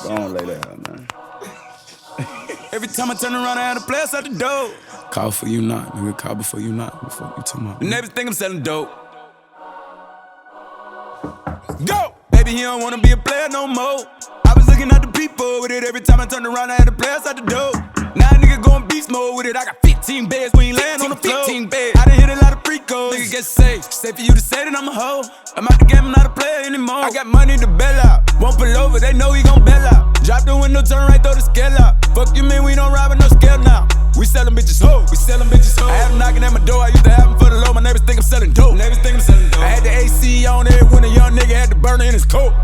Go on, lay that out, man. Every time I turn around, I had a play outside the door. Call before you knock, nigga. Call before you knock. Before you talking about. The neighbors think I'm selling dope. Go! Baby, he don't wanna be a player no more. I was looking at the people with it. Every time I turned around, I had a play outside the door. Now a nigga going beast mode with it. I got 15 beds, we ain't laying on the floor. 15 beds. I done hit a lot of free goals. Nigga get safe. Safe for you to say that I'm a hoe. I'm out the game, I'm not a player anymore. I got money to bail out. Won't pull over, they know he gon' bail out. Drop the window, turn right, throw the scale out. Fuck you, man, we don't ride with no scale now. We sellin' bitches ho, we sellin' bitches ho. I had them knocking at my door, I used to have them for the low. My neighbors think I'm selling dope. Neighbors think I'm selling dope. I had the AC on there when a young nigga had the burner in his coat.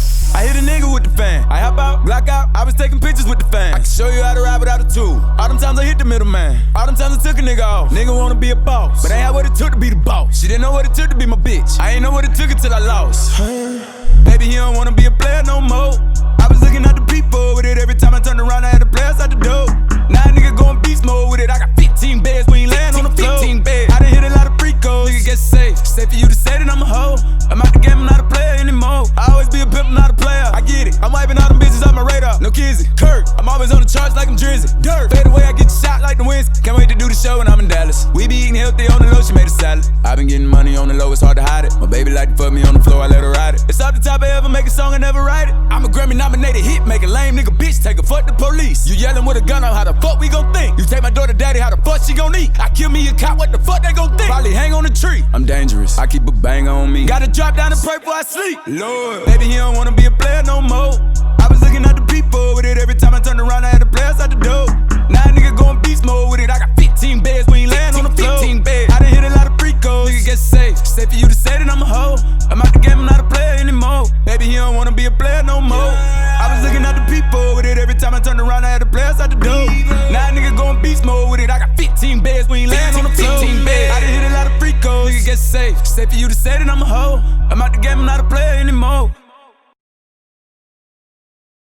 I hit a nigga with the fan. I hop out, block out, I was taking pictures with the fan. I can show you how to ride without a tool. All them times I hit the middleman. All them times I took a nigga off. Nigga wanna be a boss, but ain't had what it took to be the boss. She didn't know what it took to be my bitch. I ain't know what it took until I lost. Baby, he don't wanna be a player no more. I was looking at the people with it. Every time I turned around, I had a play outside the door. Now a nigga going beast mode with it. I got 15 beds, we ain't laying on the floor. 15 beds. I done hit a lot of free goals. Nigga get safe. Safe for you to say that I'm a hoe. I'm out the game, I'm not a player anymore. I always be a pimp, I'm not a player. I get it. I'm wiping all them bitches off my radar. No kizzy. Kurt. I'm always on the charts like I'm Drizzy. Dirt. Fade away, I get shot like the winds. Can't wait to do the show when I'm in Dallas. We be eating healthy on the low, she made a salad. I been getting money on the low, it's hard to hide it. My baby like to fuck me on the floor, I let her ride it. It's off the top, I ever make a song, I never write it. I'm a Grammy nominated hit, make a lame nigga bitch, take a fuck the police. You yelling with a gun on, how the fuck we gon' think? You take my daughter daddy, how the fuck she gon' eat? I kill me a cop, what the fuck they gon' think? Probably hang on a tree. I'm dangerous, I keep a bang on me. Gotta drop down and pray before I sleep. Lord, baby, he don't wanna be a player no more. I was looking at the people with it. Every time I turned around, I had a play outside the door. Now a nigga going beast mode with it. I got 15 beds, we ain't laying on the floor. 15 beds. I done hit a lot of free goals. Nigga get safe. Safe for you to say that I'm a hoe. I'm out the game, I'm not a player anymore. Baby, he don't wanna be a player no more. I was looking at the people with it. Every time I turned around, I had a play outside the door. Now a nigga going beast mode with it. I got 15 beds, we ain't laying on the floor. 15 beds. I done hit a lot of free goals. Nigga get safe. Safe for you to say that I'm a hoe. I'm out the game, I'm not a player anymore.